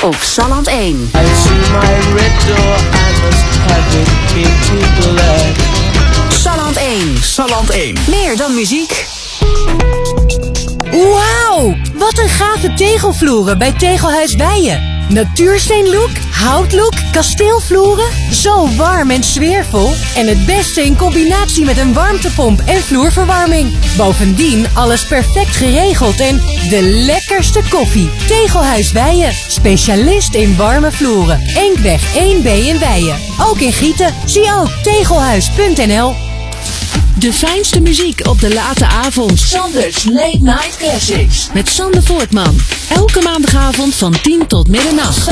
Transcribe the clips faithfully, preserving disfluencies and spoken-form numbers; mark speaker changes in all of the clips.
Speaker 1: op Salland één.
Speaker 2: I see my red door, I must have it painted black.
Speaker 1: Salland één.
Speaker 3: Salland één.
Speaker 1: Meer dan muziek.
Speaker 4: Wauw, wat een gave tegelvloeren bij Tegelhuis Weijen. Natuursteenlook, houtlook, kasteelvloeren. Zo warm en sfeervol. En het beste in combinatie met een warmtepomp en vloerverwarming. Bovendien alles perfect geregeld en de lekkerste koffie. Tegelhuis Weijen, specialist in warme vloeren. Enkweg één B in Weijen. Ook in Gieten. Zie ook tegelhuis punt n l.
Speaker 1: De fijnste muziek op de late avond.
Speaker 4: Sanders Late Night Classics.
Speaker 1: Met Sander Voortman. Elke maandagavond van tien tot middernacht.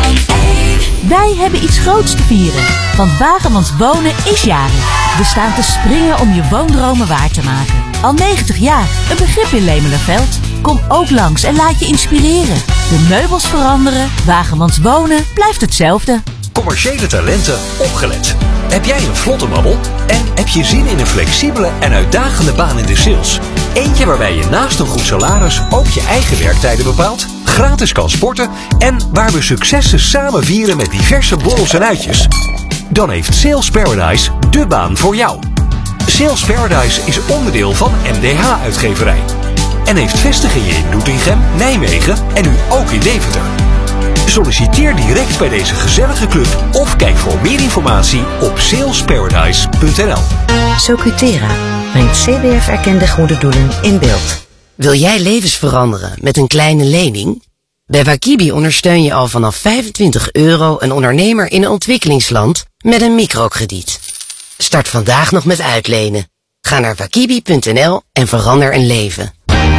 Speaker 5: Wij hebben iets groots te vieren. Want Wagemans Wonen is jarig. We staan te springen om je woondromen waar te maken. Al negentig jaar, een begrip in Lemelerveld. Kom ook langs en laat je inspireren. De meubels veranderen, Wagemans Wonen blijft hetzelfde.
Speaker 6: Commerciële talenten opgelet. Heb jij een vlotte babbel? En heb je zin in een flexibele en uitdagende baan in de sales? Eentje waarbij je naast een goed salaris ook je eigen werktijden bepaalt, gratis kan sporten en waar we successen samen vieren met diverse borrels en uitjes? Dan heeft Sales Paradise de baan voor jou. Sales Paradise is onderdeel van M D H-uitgeverij en heeft vestigingen in Doetinchem, Nijmegen en nu ook in Deventer. Solliciteer direct bij deze gezellige club of kijk voor meer informatie op sales paradise punt n l.
Speaker 7: Socutera brengt C B F-erkende goede doelen in beeld.
Speaker 8: Wil jij levens veranderen met een kleine lening? Bij Wakibi ondersteun je al vanaf vijfentwintig euro een ondernemer in een ontwikkelingsland met een microkrediet. Start vandaag nog met uitlenen. Ga naar wakibi punt n l en verander een leven.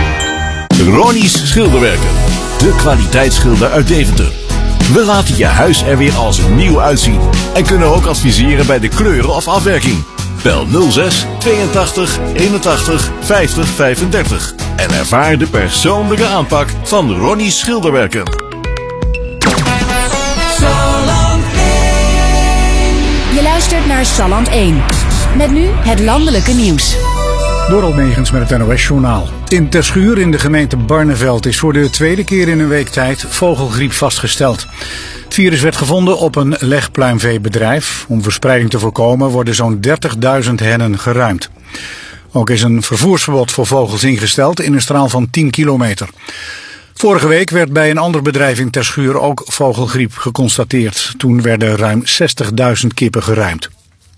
Speaker 9: Ronnie's Schilderwerken. De kwaliteitsschilder uit Deventer. We laten je huis er weer als nieuw uitzien. En kunnen ook adviseren bij de kleuren of afwerking. Bel nul zes tweeëntachtig eenentachtig vijftig vijfendertig. En ervaar de persoonlijke aanpak van Ronnie's Schilderwerken.
Speaker 1: Je luistert naar Salland één. Met nu het landelijke nieuws.
Speaker 10: Dorald Megens met het N O S-journaal. In Terschuur in de gemeente Barneveld is voor de tweede keer in een week tijd vogelgriep vastgesteld. Het virus werd gevonden op een legpluimveebedrijf. Om verspreiding te voorkomen worden zo'n dertigduizend hennen geruimd. Ook is een vervoersverbod voor vogels ingesteld in een straal van tien kilometer. Vorige week werd bij een ander bedrijf in Terschuur ook vogelgriep geconstateerd. Toen werden ruim zestigduizend kippen geruimd.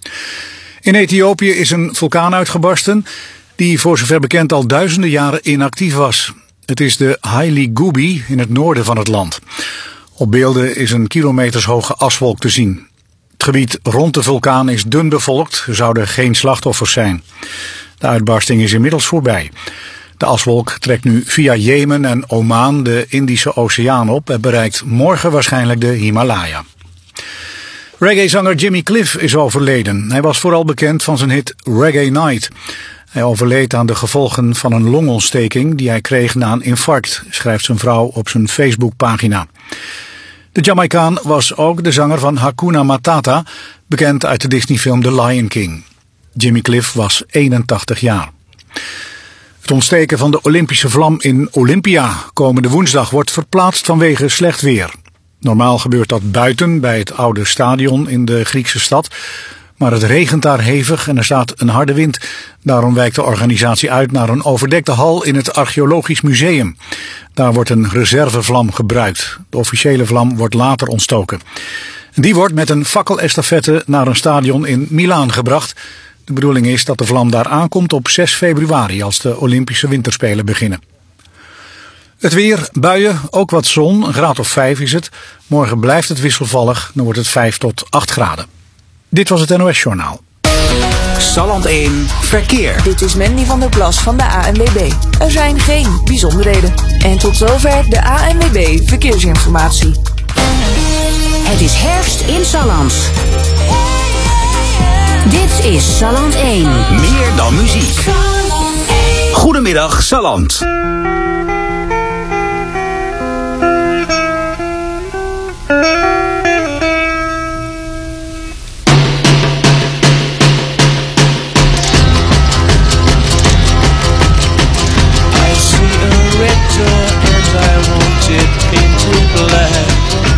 Speaker 10: In Ethiopië is een vulkaan uitgebarsten die voor zover bekend al duizenden jaren inactief was. Het is de Haile Gubi in het noorden van het land. Op beelden is een kilometershoge aswolk te zien. Het gebied rond de vulkaan is dun bevolkt, er zouden geen slachtoffers zijn. De uitbarsting is inmiddels voorbij. De aswolk trekt nu via Jemen en Oman de Indische Oceaan op en bereikt morgen waarschijnlijk de Himalaya. Reggae-zanger Jimmy Cliff is overleden. Hij was vooral bekend van zijn hit Reggae Night. Hij overleed aan de gevolgen van een longontsteking die hij kreeg na een infarct, schrijft zijn vrouw op zijn Facebookpagina. De Jamaicaan was ook de zanger van Hakuna Matata, bekend uit de Disney-film The Lion King. Jimmy Cliff was eenentachtig jaar. Het ontsteken van de Olympische vlam in Olympia komende woensdag wordt verplaatst vanwege slecht weer. Normaal gebeurt dat buiten bij het oude stadion in de Griekse stad. Maar het regent daar hevig en er staat een harde wind. Daarom wijkt de organisatie uit naar een overdekte hal in het Archeologisch Museum. Daar wordt een reservevlam gebruikt. De officiële vlam wordt later ontstoken. Die wordt met een fakkelestafette naar een stadion in Milaan gebracht. De bedoeling is dat de vlam daar aankomt op zes februari als de Olympische Winterspelen beginnen. Het weer, buien, ook wat zon, een graad of vijf is het. Morgen blijft het wisselvallig, dan wordt het vijf tot acht graden. Dit was het N O S-journaal.
Speaker 3: Salland één Verkeer.
Speaker 4: Dit is Mandy van der Plas van de A N W B. Er zijn geen bijzonderheden. En tot zover de A N W B Verkeersinformatie.
Speaker 1: Het is herfst in Salland. Dit is Salland één.
Speaker 3: Meer dan muziek. Goedemiddag Salland.
Speaker 2: I see a red door and I want it painted black.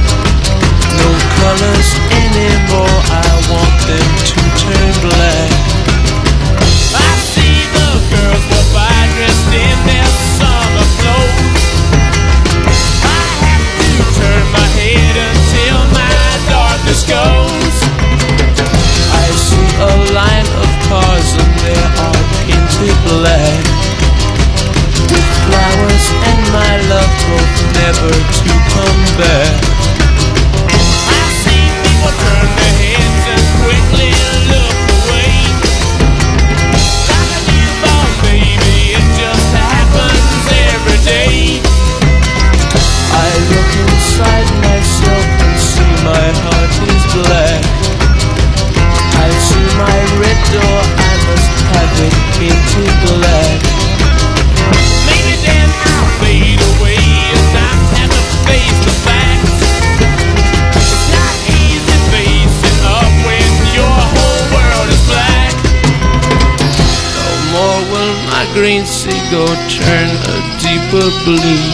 Speaker 2: my green seagull turn a deeper blue.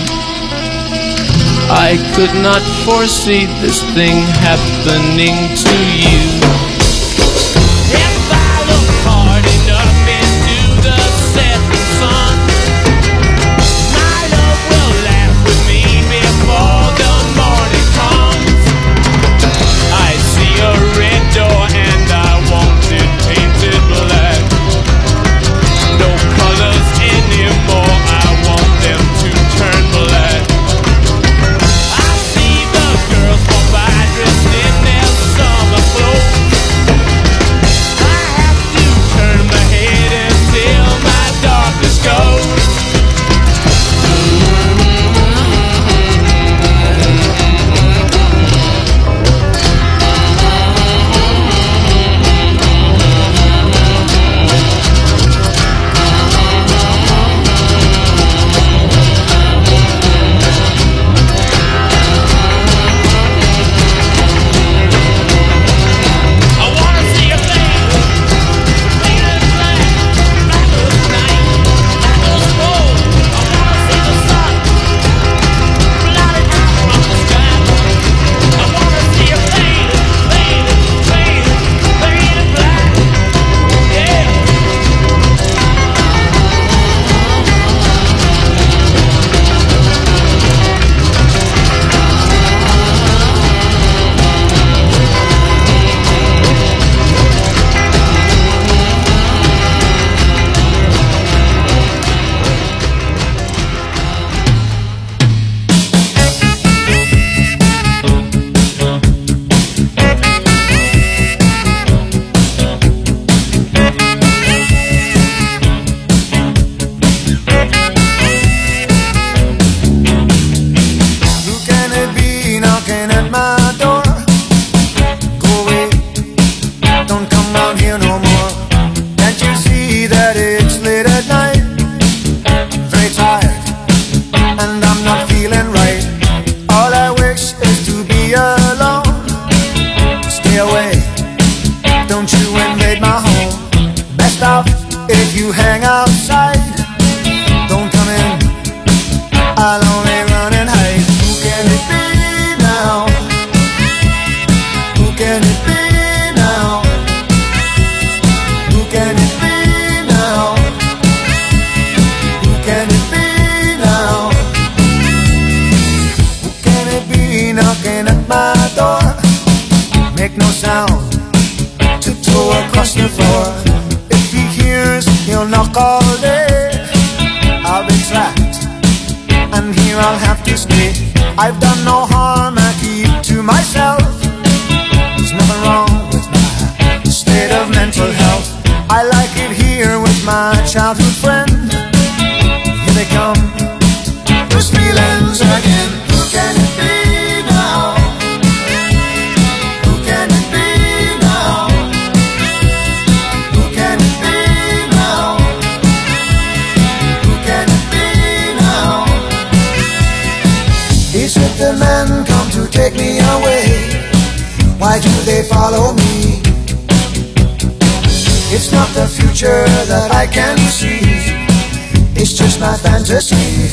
Speaker 2: I could not foresee this thing happening to you. If I look hard enough into the setting sun, my love will laugh with me before the morning comes. I see a red door and I want it painted black. No colors anymore, I want them to turn black. I see the girls walk by dressed in their summer clothes. I have to turn my head until my darkness goes.
Speaker 11: I've done no harm, I keep to myself. There's nothing wrong with my state of mental health. I like it here with my childhood friend. Here they come, those feelings again. Who can it be now? Who can it be now? Who can it be now? Who can it be now? Is it the men come to take me away? Why do they follow me? It's not the future that I can see, it's just my fantasy.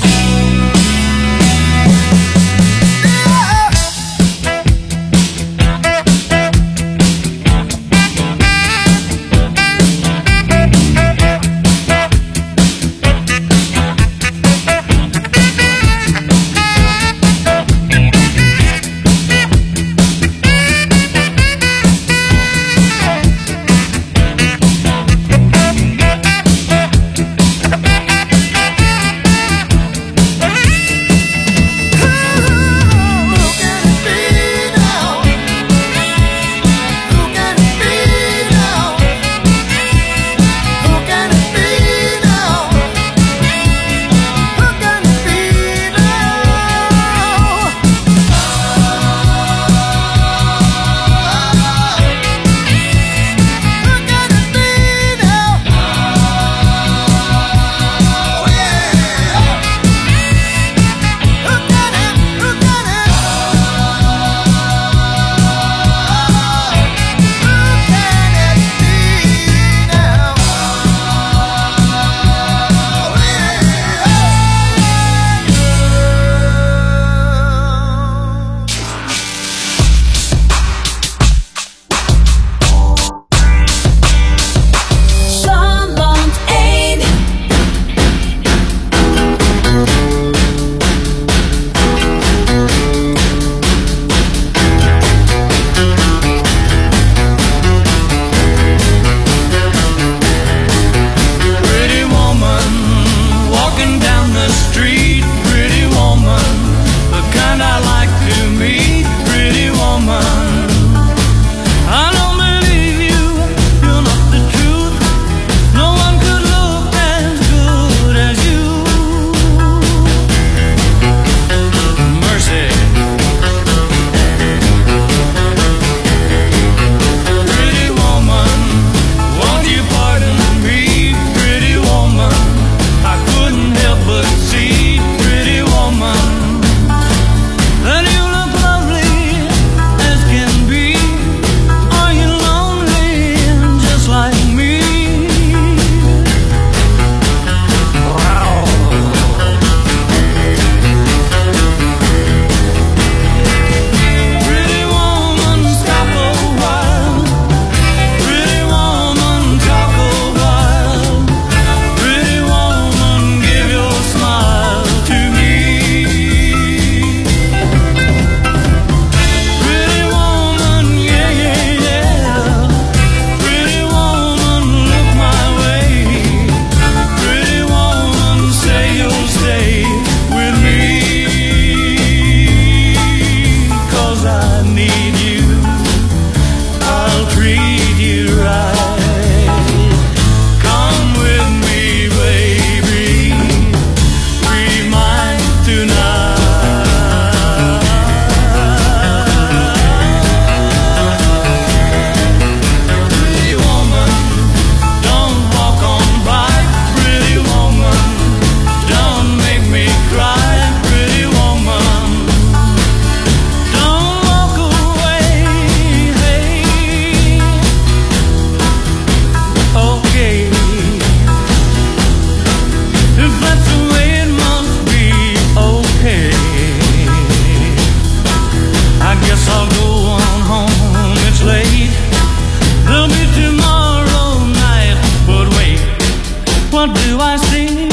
Speaker 2: what do I see?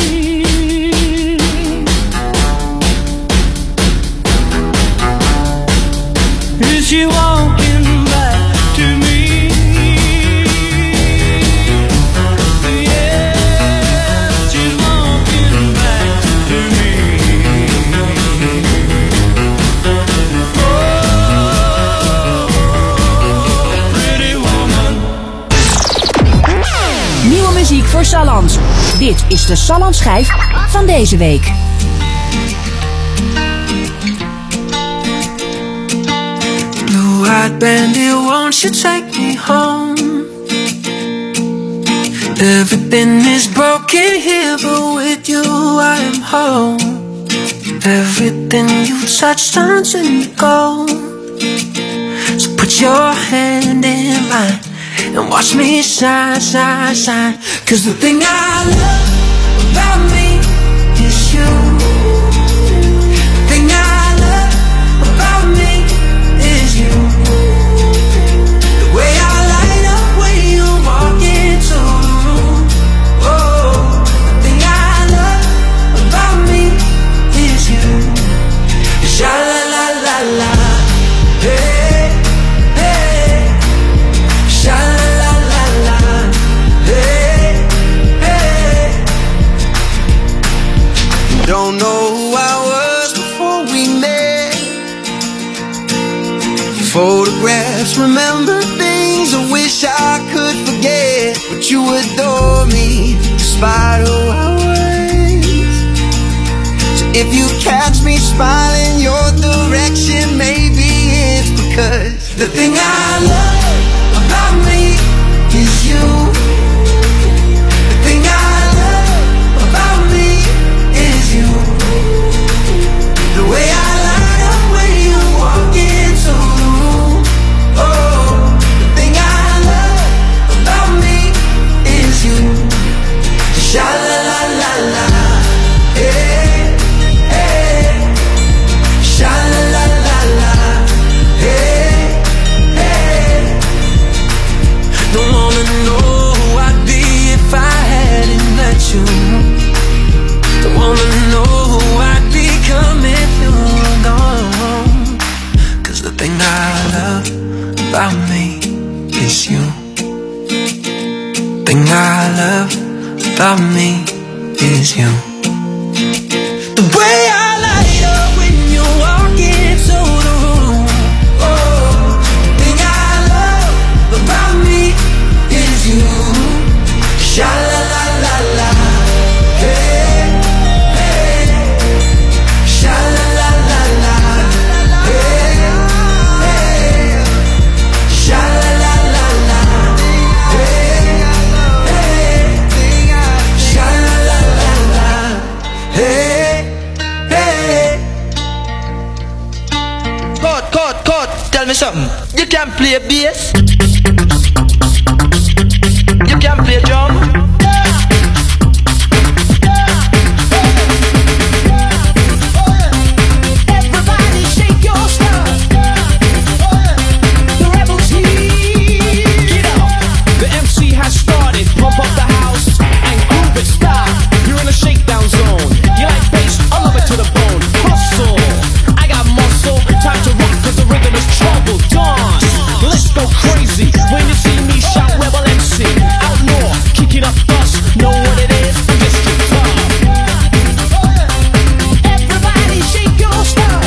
Speaker 2: Is she walking back to me? Yes, she's walking back to me. Oh, pretty woman.
Speaker 1: Nieuwe muziek voor Salland. Dit is de Sallandschijf van deze week.
Speaker 2: Blue-eyed bandit, won't you take me home? Everything is broken here, but with you I am whole. Everything you touch turns into gold. So put your hand in mine and watch me shine, shine, shine. Cause the thing I love about me is you. The thing I love about me is you. The way I light up when you walk into the room. Oh, the thing I love about me is you. Sha la la la la. Hey, hey. Sha la la la la. Hey, hey. Don't know who I was before we met. Photographs, remember things I wish I could forget. But you adore me despite who I was. So if you catch me smiling your direction, maybe it's because the thing I love about me is you. The thing I love about me is you. The way I light up when you walk into the room. Oh, the thing I love about me is you. Sha la la la la. Hey, hey. Sha la la la la. Hey, hey. Don't wanna know who I'd be if I hadn't met you. Don't wanna know who I'd become if you were gone. Cause the thing I love about me is you. Thing I love about me is you. The way I light up when you walk into the room. Oh, the thing I love about me is you. Sha la la la la. Hey, hey. Sha la la la la. Hey, hey. Sha la la la la. Hey, hey. Sha la la la la. Hey, hey.
Speaker 12: Cut, cut, cut. Tell me something. You can play bass. You can play drum.
Speaker 2: Everybody shake your stuff. The rebels here. Get up. The M C has started. Pump up the house and groove it. Stop. You're in a shakedown zone. You like bass? I love it to the bone. Hustle. I got muscle. Time to rock cause the rhythm is trouble. Dance. Let's go crazy. When you see me shout Rebel M C. Out north. Kick it up us. Know what it is? I'm just too tough. Everybody shake your stuff.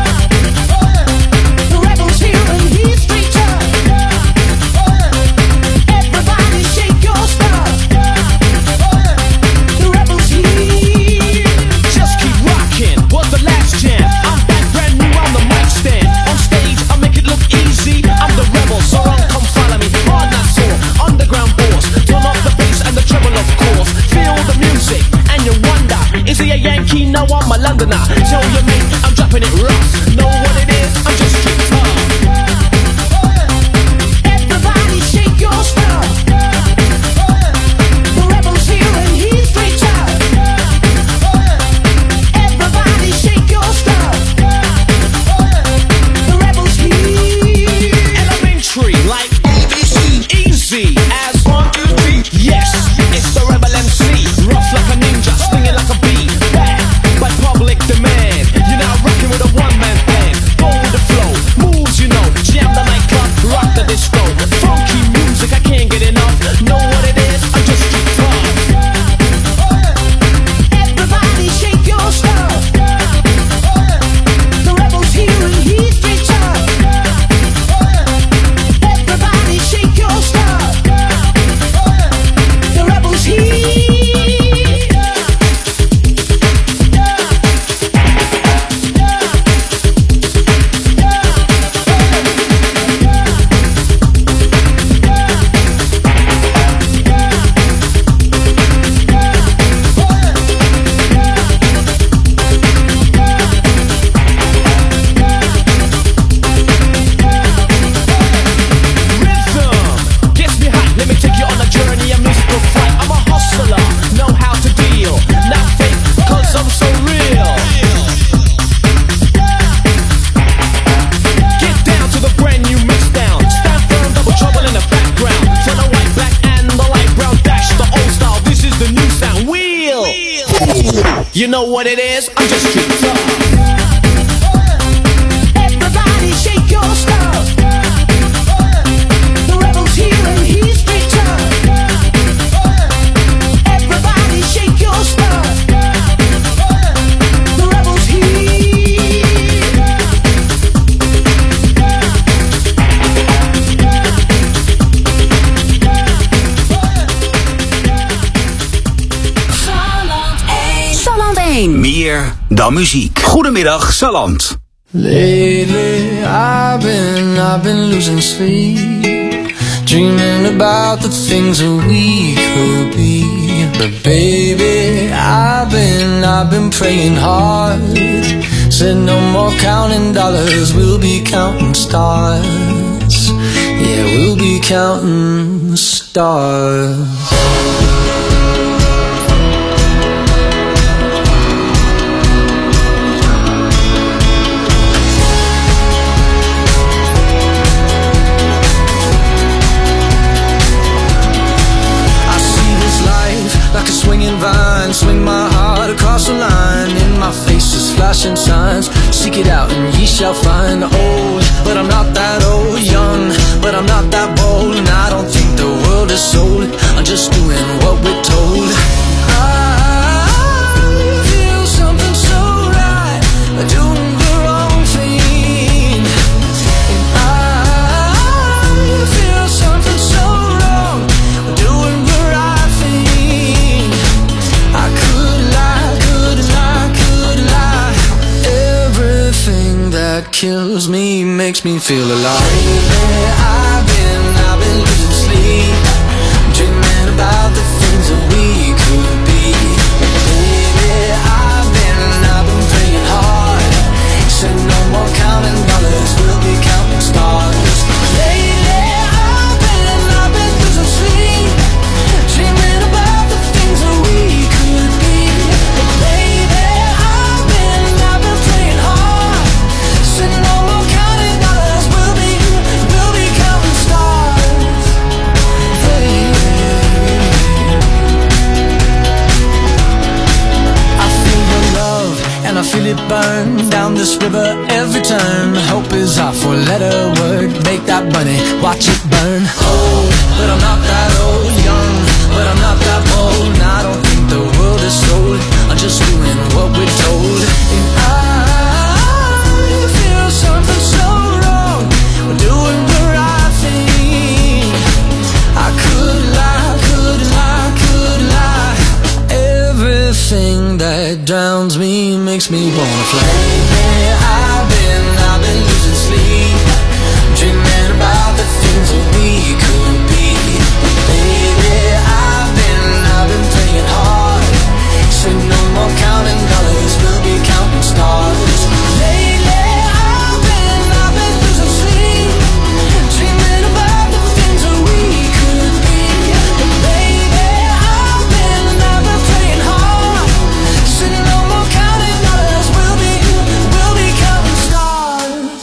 Speaker 2: The rebels here and he's straight tough. Everybody shake your stuff. The rebels here. Just keep rocking. Was the last jam. I'm back brand new on the mic stand. On stage I make it look easy. I'm the rebel, so run, come follow me. Hard not sore. Underground boss. Turn off the bass and the treble of course. Feel the music and you wonder, is he a Yankee? No, I'm a Londoner. Tell your mate I'm dropping it rough. Know what it is? I'm just straight tough. Everybody shake your stuff. The rebels here and he's straight tough. Everybody shake your stuff. The rebels here. Elementary like A B C. Easy as one, two, three. Yes, it's the Rebel M C. You know what it is? I'm just too tough.
Speaker 11: Everybody shake your stuff. The rebel's here and he's straight tough. Everybody shake your stuff. The rebel's here.
Speaker 1: Salland één.
Speaker 3: Meer dan muziek. Goedemiddag, Salland.
Speaker 2: Lately I've been, I've been losing sleep, dreaming about the things that we could be. But baby, I've been, I've been praying hard. Said no more counting dollars, we'll be counting stars. Yeah, we'll be counting stars. Like a swinging vine, swing my heart across the line. In my face is flashing signs. Seek it out and ye shall find. Old, but I'm not that old. Young, but I'm not that bold. And I don't think the world is sold. I'm just doing what we're told. I feel something so right, doing the wrong thing. And I feel something so wrong, doing the right thing. I could lie, could lie, could lie. Everything that kills me makes me feel alive. Lately I've been, I've been losing sleep, dreaming about the things that we could be. Baby, I've been, I've been praying hard. Said no more counting dollars, we'll be counting stars. Lately I've been, I've been losing sleep, dreaming about the things that we could be. Baby, I've been, I've been praying hard. Said no more counting dollars, we'll be, we'll be counting stars. Hey. I feel the love and I feel it burn down this river every turn. Hope is our four-letter word. Make that money, watch it burn. Old, but I'm not that old. Young, but I'm not that bold. And I don't think the world is sold. I'm just doing what we're told. And I feel something so wrong. We're doing the right thing. I could lie, could lie, could lie. Everything that drowns me makes me wanna fly. Lately I've been, I've been losing sleep, dreaming about the things that we could be. Baby, I've been, I've been praying hard. Said no more counting dollars, we'll be counting stars. Lately I've been, I've been losing sleep, dreaming about the things that we could be. Baby, I've been, I've been praying hard. Said no more counting dollars, we'll be, we'll be counting stars.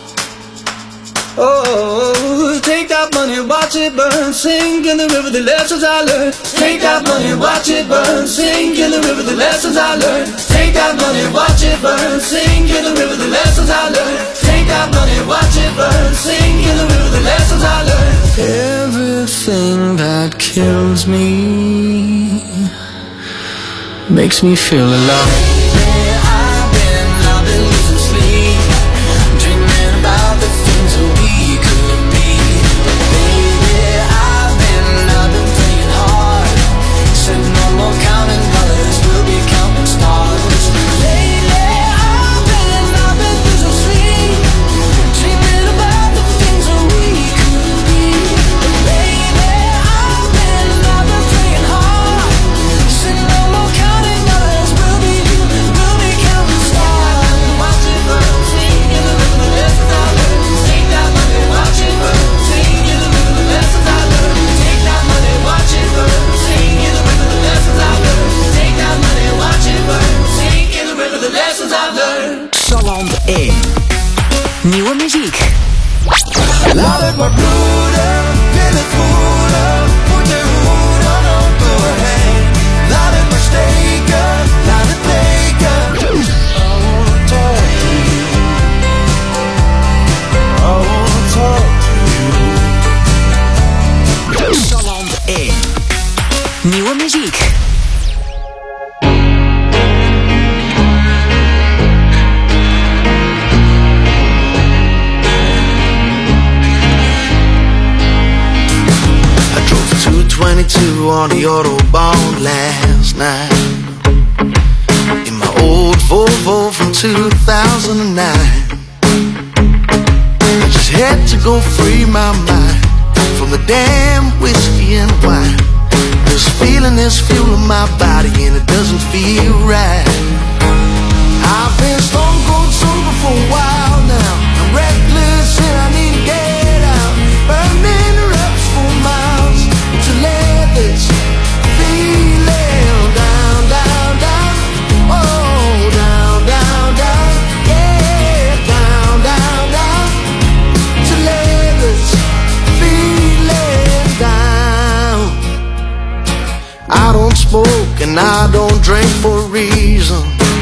Speaker 2: Oh, take that money, watch it burn, sink in the river, the lessons I learned. Take that money, watch it burn, sink in the river, the lessons I learned. Take that money, watch it burn, sink in the river, the lessons I learned. Take that money, watch it burn, sink in the river, the lessons I learned. Everything that kills me makes me feel alive. I've been, I've been losing sleep, dreaming about the things that we could be. Baby, I've been, I've been praying hard. Said no more counting dollars, we'll be counting stars. Lately I've been, I've been losing sleep, dreaming about the things that we could be. Baby, I've been, I've been praying hard. Said no more counting dollars, we'll be,
Speaker 13: two on the Autobahn last night. In my old Volvo from two thousand nine. I just had to go free my mind from the damn whiskey and wine. This feeling is fueling my body and it doesn't feel right. I've been stone cold sober for a while now. I'm reckless and I need to get out. Burning reps for miles to let this feeling down, down, down. Oh, down, down, down. Yeah, down, down, down. To let this feeling down. I don't smoke and I don't drink for a reason.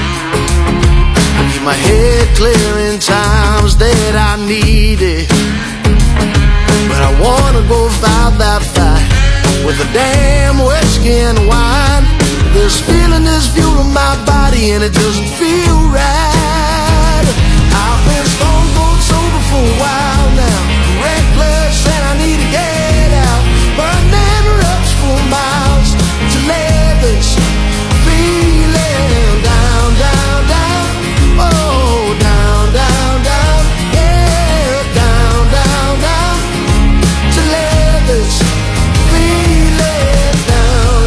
Speaker 13: My head clear in times that I need it. But I wanna go fight that fight with a damn whiskey and wine. This feeling is fueling my body and it doesn't feel right. I've been stone cold sober for a while now. Reckless and I need to get out. Burning ruts for miles to let this feeling down, down, down. Oh, down, down, down, yeah, down, down, down, to let this feeling down.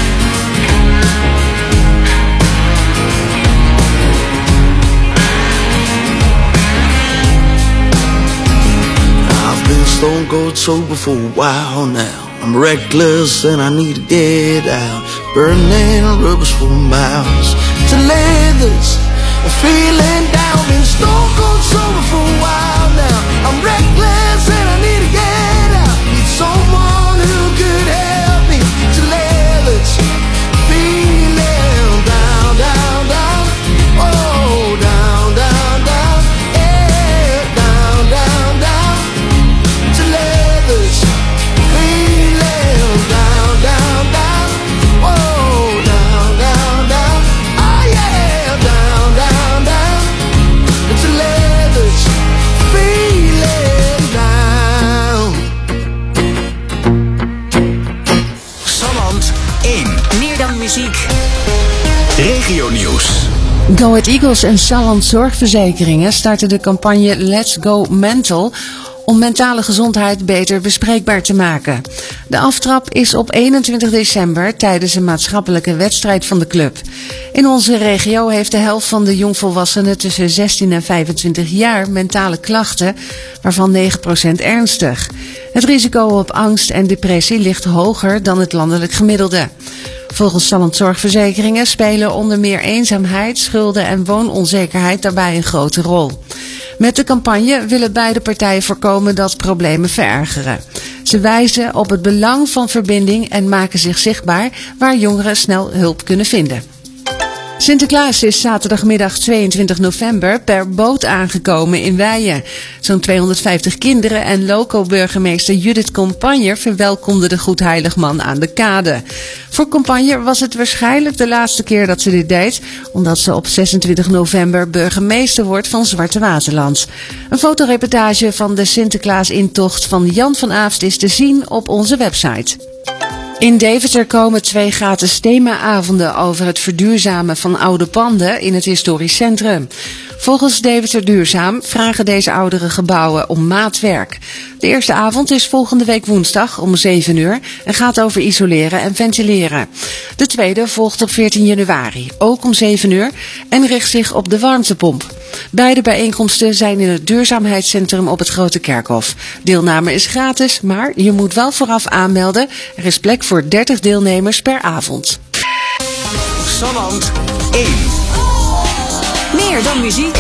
Speaker 13: I've been stone cold sober for a while now. I'm reckless and I need to get out. Burning rubbers for miles to let this feeling down. Been stone cold sober for a while now. I'm reckless and I need to get out. Need someone who could help me to let this feeling down, down, down. Oh, down, down, down. Yeah, down, down, down. To let this feeling down, down, down. Oh, down, down, down. Oh, yeah, down, down, down. To let this feeling down.
Speaker 3: Salland één.
Speaker 4: Meer dan muziek.
Speaker 3: Regio nieuws.
Speaker 14: Go Ahead Eagles en Salland Zorgverzekeringen starten de campagne Let's Go Mental om mentale gezondheid beter bespreekbaar te maken. De aftrap is op eenentwintig december tijdens een maatschappelijke wedstrijd van de club. In onze regio heeft de helft van de jongvolwassenen tussen zestien en vijfentwintig jaar mentale klachten, waarvan negen procent ernstig. Het risico op angst en depressie ligt hoger dan het landelijk gemiddelde. Volgens Salland Zorgverzekeringen spelen onder meer eenzaamheid, schulden en woononzekerheid daarbij een grote rol. Met de campagne willen beide partijen voorkomen dat problemen verergeren. Ze wijzen op het belang van verbinding en maken zich zichtbaar waar jongeren snel hulp kunnen vinden. Sinterklaas is zaterdagmiddag tweeëntwintig november per boot aangekomen in Weijen. Zo'n tweehonderdvijftig kinderen en loco-burgemeester Judith Compagner verwelkomden de Goedheiligman aan de kade. Voor Compagner was het waarschijnlijk de laatste keer dat ze dit deed, omdat ze op zesentwintig november burgemeester wordt van Zwarte Waterland. Een fotoreportage van de Sinterklaas-intocht van Jan van Aafst is te zien op onze website. In Deventer komen twee gratis themaavonden over het verduurzamen van oude panden in het historisch centrum. Volgens Deventer Duurzaam vragen deze oudere gebouwen om maatwerk. De eerste avond is volgende week woensdag om zeven uur en gaat over isoleren en ventileren. De tweede volgt op veertien januari, ook om zeven uur, en richt zich op de warmtepomp. Beide bijeenkomsten zijn in het duurzaamheidscentrum op het Grote Kerkhof. Deelname is gratis, maar je moet wel vooraf aanmelden. Er is plek voor dertig deelnemers per avond.
Speaker 3: Salland één.
Speaker 4: Meer dan muziek.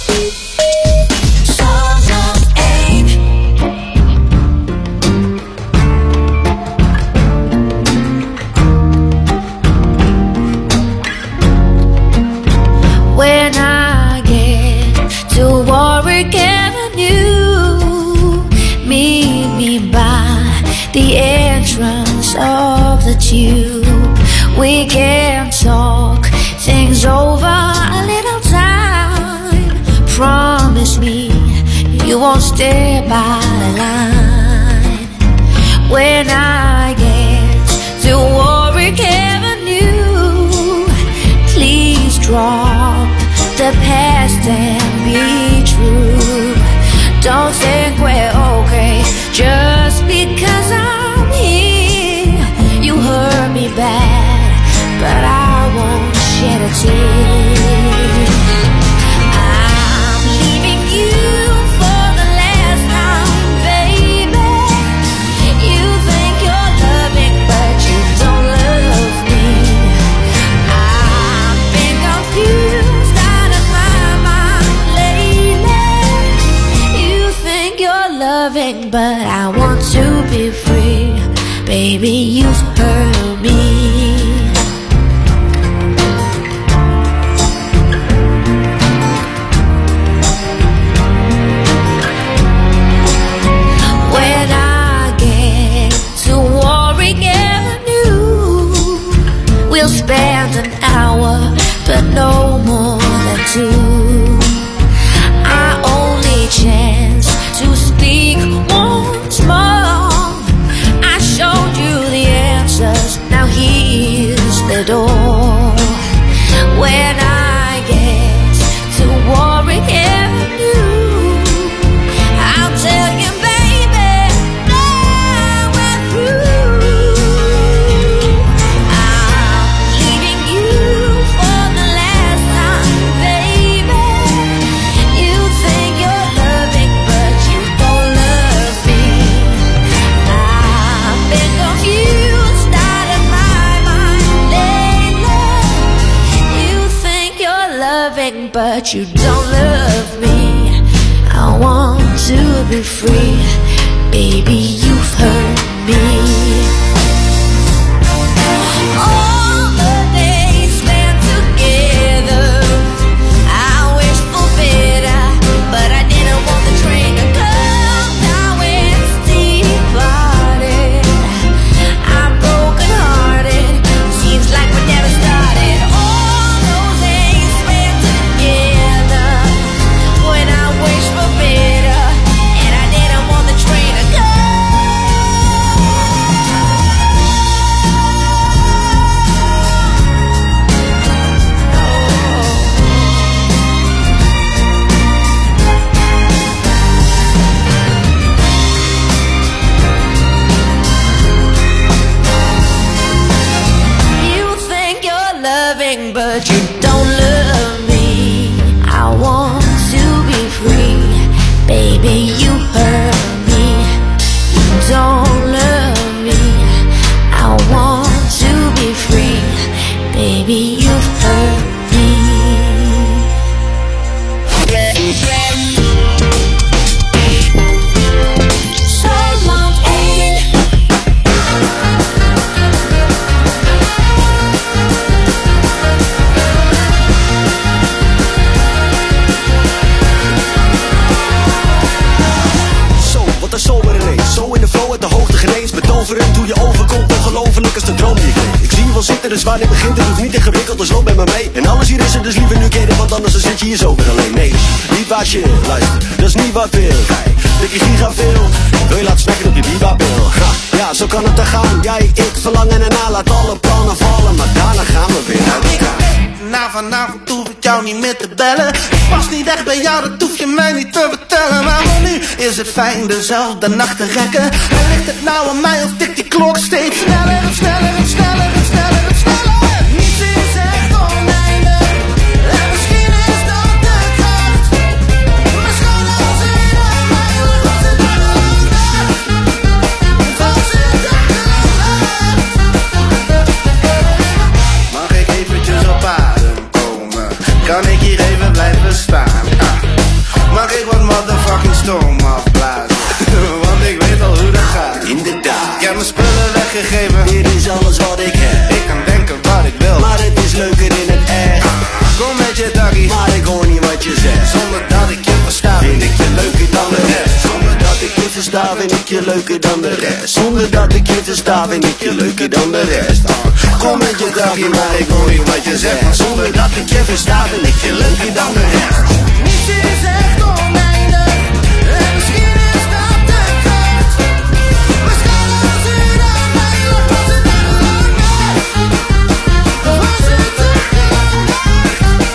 Speaker 15: When I get to Warwick Avenue, meet me by the entrance of the tube. We can talk things over a little time. Promise me you won't stay by the line. When I get to drop the past and be true. Don't think we're okay just because I'm here. You hurt me bad, but I won't shed a tear. I'm leaving you for the last time, baby. You think you're loving, but you don't love me. I've been confused out of my mind lately. You think you're loving, but I want to be free. Baby, you've hurt me. When I get to Warwick Avenue, we'll spend an hour, but no more than two. Our only chance to speak once more. I showed you the answers, now here's the door. When I get to Warwick Avenue, I'll tell you, baby, now we're through. I'm leaving you for the last time, baby. You think you're loving, but you don't love me. I've been confused out of my mind lately. You think you're loving, but you don't love me. I want to be free, baby, you've hurt me. All the days spent together, I wish for better, but I didn't want the train to come. Now it's departed. I'm broken hearted. Seems like we never started. All those days spent together, when I wish for better, and I didn't want the train to go. You think you're loving, but you don't love me. I want to be free, baby, you hurt me. You don't love me. I want to be free, baby, you've hurt me. So long, ain't
Speaker 16: Zo, wat een zomer ineens. Zo in de flow uit de hoogte genees. Betoverend hoe je overkomt, ongelooflijk als de droom die ik leef. Ik zie je wel zitten, dus waar dit begint, het hoeft niet ingewikkeld, dus loop met me mee. En alles hier is er dus liever nu keren, want anders dan zit je hier zo weer alleen. Nee, niet waar je luister, dat is niet wat ik wil. Kijk, dikke giga veel, wil je laten smekken op je biba-pil. Ja, zo kan het dan gaan. Jij, ik, verlangen en na, laat alle plannen vallen, maar daarna gaan we weer uit elkaar.
Speaker 17: Na vanavond hoef ik jou niet meer te bellen. Ik pas niet echt bij jou, dat hoef je mij niet te vertellen. Maar voor nu is het fijn dezelfde nacht te rekken. En ligt het nou aan mij of tikt die klok steeds sneller en sneller en sneller en sneller en sneller. Niets is echt oneindig. En misschien is dat de kracht. Maar schoon als in aan mij, was het dagenlang nacht. Was het dagenlang nacht. Mag ik eventjes op adem komen? Kan ik hier even blijven staan? Ah. Mag ik wat motherfucking stoom afblazen? Want ik weet al hoe dat gaat.
Speaker 16: Inderdaad.
Speaker 17: Ik heb mijn spullen weggegeven.
Speaker 16: Dit is alles wat ik heb.
Speaker 17: Ik kan denken wat ik wil,
Speaker 16: maar het is leuker in het echt.
Speaker 17: Kom met je daggie,
Speaker 16: maar ik hoor niet wat je zegt.
Speaker 17: Zonder dat ik je versta,
Speaker 16: vind ik je leuker dan de rest. Zonder dat ik je versta, vind ik je leuker dan de rest. Zonder dat ik je versta, vind ik je leuker dan de rest. Kom met je daggie, maar ik hoor niet wat je zegt. Maar zonder dat ik je versta, vind ik je leuker dan de rest.
Speaker 17: Niets is echt oneindig. En misschien is dat de kracht. We staan als uur aan mij, was het dagenlang nacht. Was het dagenlang nacht.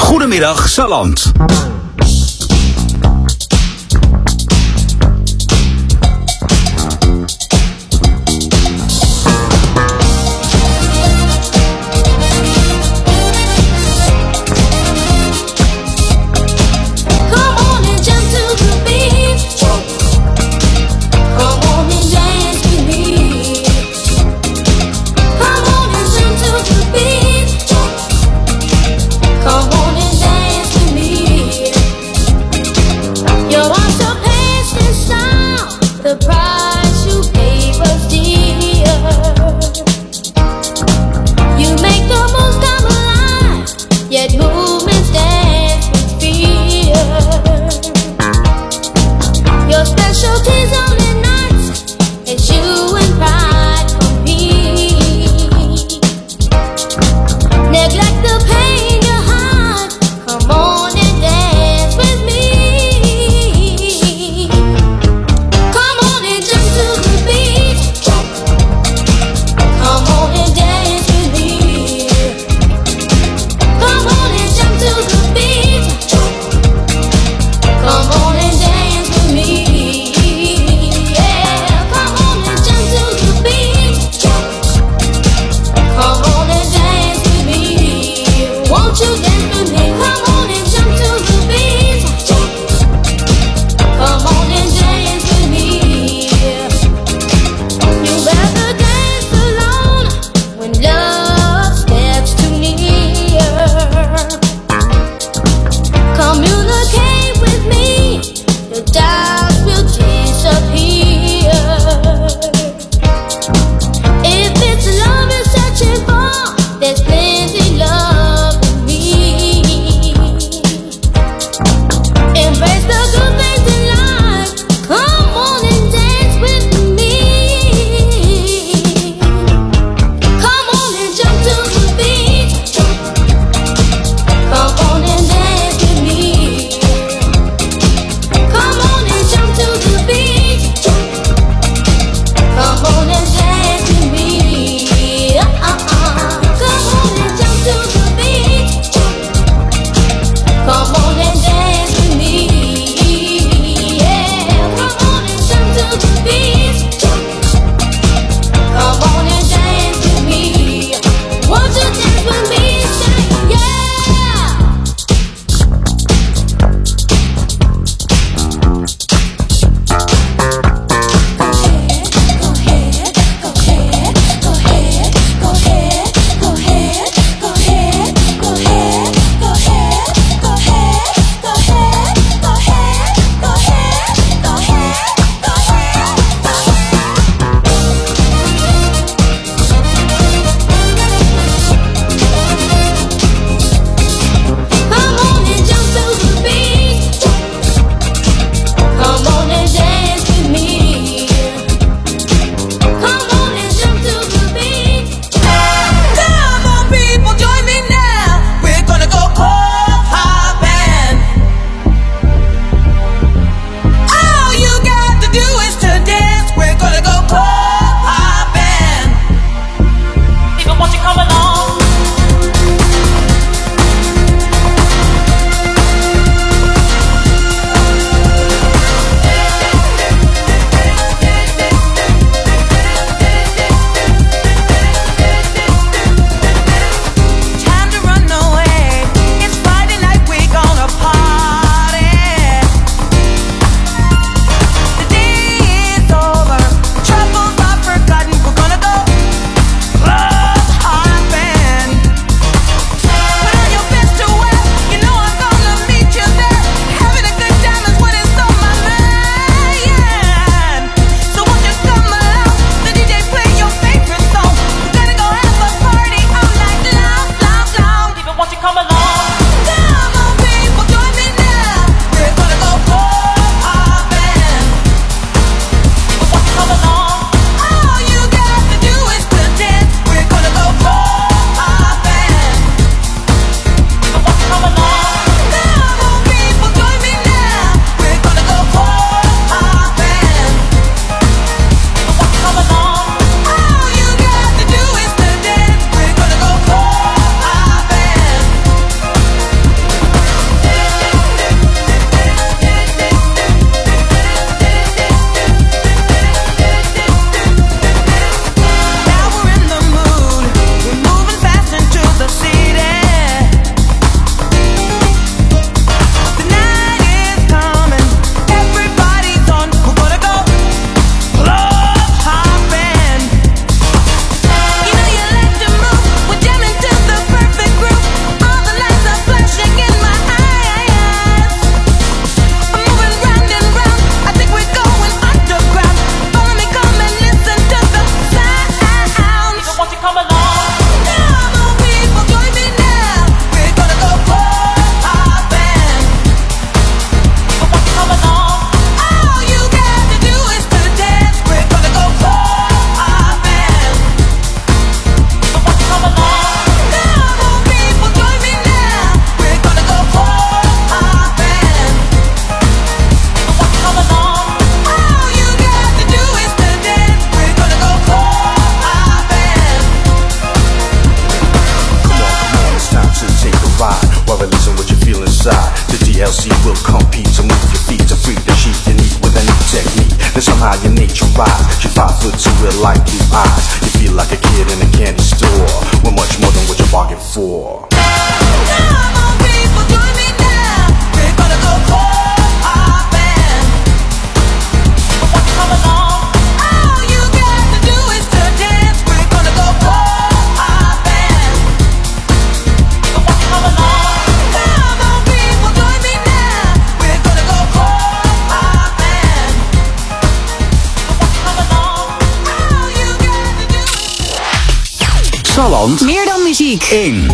Speaker 3: Goedemiddag Salland.
Speaker 15: Come on and dance with me.
Speaker 18: let you rise. She five foot two with light blue eyes. You feel like a kid in a candy store, with much more than what you bargained for.
Speaker 3: Salland.
Speaker 1: Meer dan muziek.
Speaker 3: één.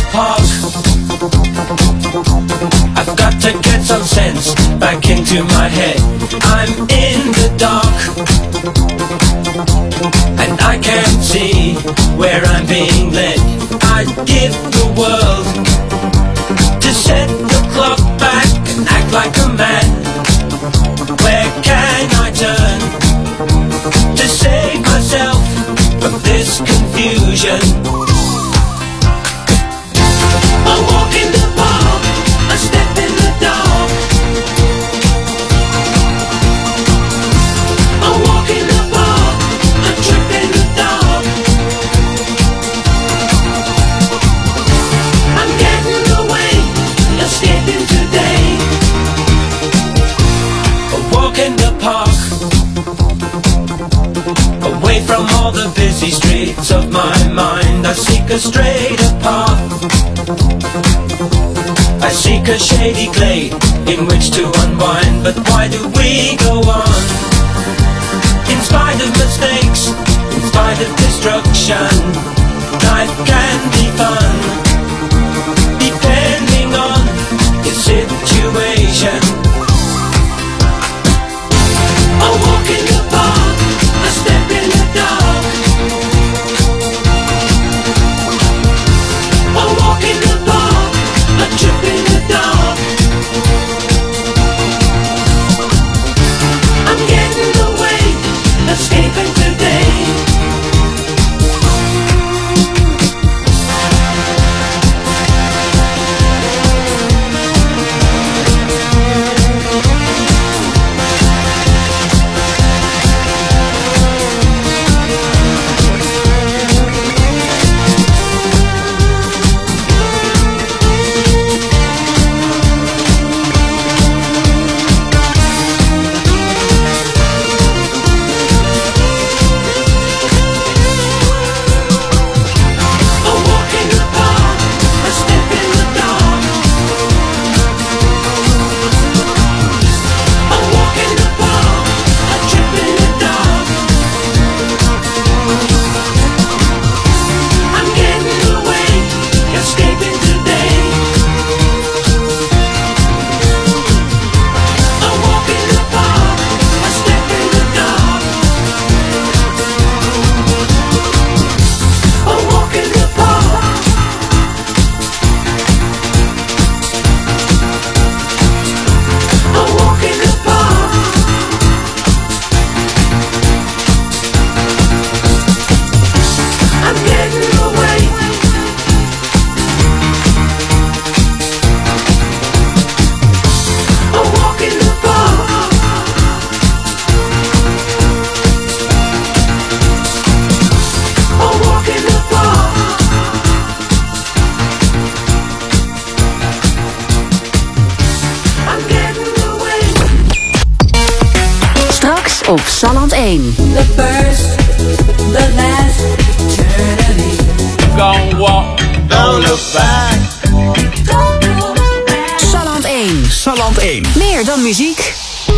Speaker 2: park. I've got to get some sense back into my head. I'm in the dark, and I can't see where I'm being led. I'd give the world to set the clock back and act like a man. Where can I turn to save myself from this confusion? I walk in the park, I step in the dark. I walk in the park, I trip in the dark. I'm getting away, escaping today. A walk in the park, away from all the busy streets of my mind. I seek a straighter path, I seek a shady glade in which to unwind. But why do we go on? In spite of mistakes, in spite of destruction, life can be fun, depending on the situation. I walk in the park, I step in the dark. I walk in the park, I trip in the dark. I'm getting away, escaping today.
Speaker 1: Op Salland één.
Speaker 19: The first, the last, eternity.
Speaker 2: Gonna walk, don't look back.
Speaker 1: Salland één.
Speaker 3: Salland één.
Speaker 1: Meer dan muziek.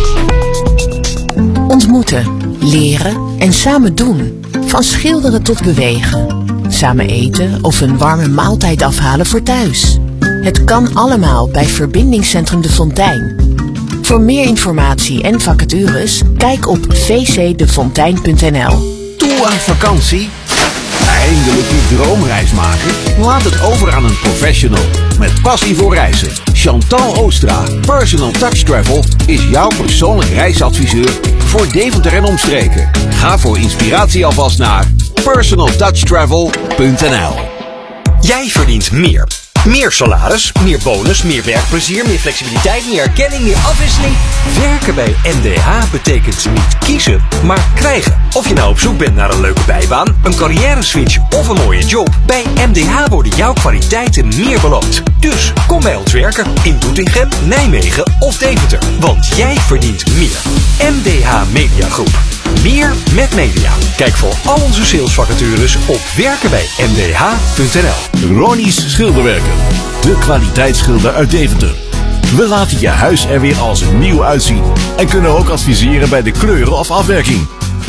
Speaker 20: Ontmoeten, leren en samen doen. Van schilderen tot bewegen. Samen eten of een warme maaltijd afhalen voor thuis. Het kan allemaal bij Verbindingscentrum De Fontein. Voor meer informatie en vacatures, kijk op v c de fontein punt n l.
Speaker 21: Toe aan vakantie? Eindelijk je droomreis maken? Laat het over aan een professional met passie voor reizen. Chantal Oostra, Personal Touch Travel, is jouw persoonlijk reisadviseur voor Deventer en omstreken. Ga voor inspiratie alvast naar personal touch travel punt n l.
Speaker 6: Jij verdient meer. Meer salaris, meer bonus, meer werkplezier, meer flexibiliteit, meer erkenning, meer afwisseling. Werken bij M D H betekent niet kiezen, maar krijgen. Of je nou op zoek bent naar een leuke bijbaan, een carrière switch of een mooie job. Bij M D H worden jouw kwaliteiten meer beloond. Dus kom bij ons werken in Doetinchem, Nijmegen of Deventer. Want jij verdient meer. M D H Media Groep. Meer met media. Kijk voor al onze salesvacatures op werken bij m d h punt n l.
Speaker 9: Ronnie's Schilderwerken. De kwaliteitsschilder uit Deventer. We laten je huis er weer als nieuw uitzien. En kunnen ook adviseren bij de kleuren of afwerking.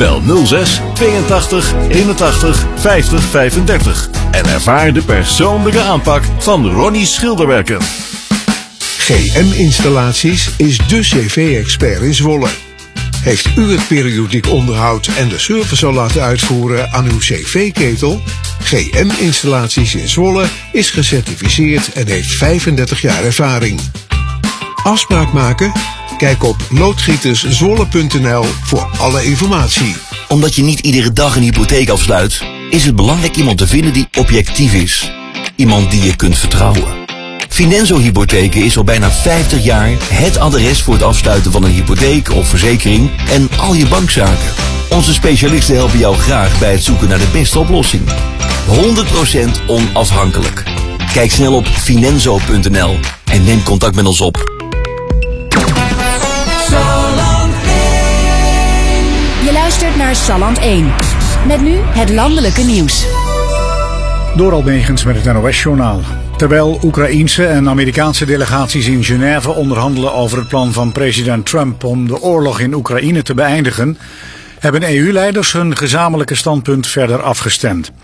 Speaker 9: Bel nul zes tweeëntachtig eenentachtig vijftig vijfendertig en ervaar de persoonlijke aanpak van Ronnie Schilderwerken.
Speaker 5: G M-installaties is de cv-expert in Zwolle. Heeft u het periodiek onderhoud en de service al laten uitvoeren aan uw cv-ketel? G M-installaties in Zwolle is gecertificeerd en heeft vijfendertig jaar ervaring. Afspraak maken? Kijk op loodgieterszwolle punt n l voor alle informatie.
Speaker 22: Omdat je niet iedere dag een hypotheek afsluit, is het belangrijk iemand te vinden die objectief is. Iemand die je kunt vertrouwen. Finanzo Hypotheken is al bijna vijftig jaar het adres voor het afsluiten van een hypotheek of verzekering en al je bankzaken. Onze specialisten helpen jou graag bij het zoeken naar de beste oplossing. honderd procent onafhankelijk. Kijk snel op finanzo punt n l en neem contact met ons op.
Speaker 1: Je luistert naar Salland één. Met nu het landelijke nieuws.
Speaker 10: Door Almegens met het N O S-journaal. Terwijl Oekraïense en Amerikaanse delegaties in Genève onderhandelen over het plan van president Trump om de oorlog in Oekraïne te beëindigen, hebben E U-leiders hun gezamenlijke standpunt verder afgestemd.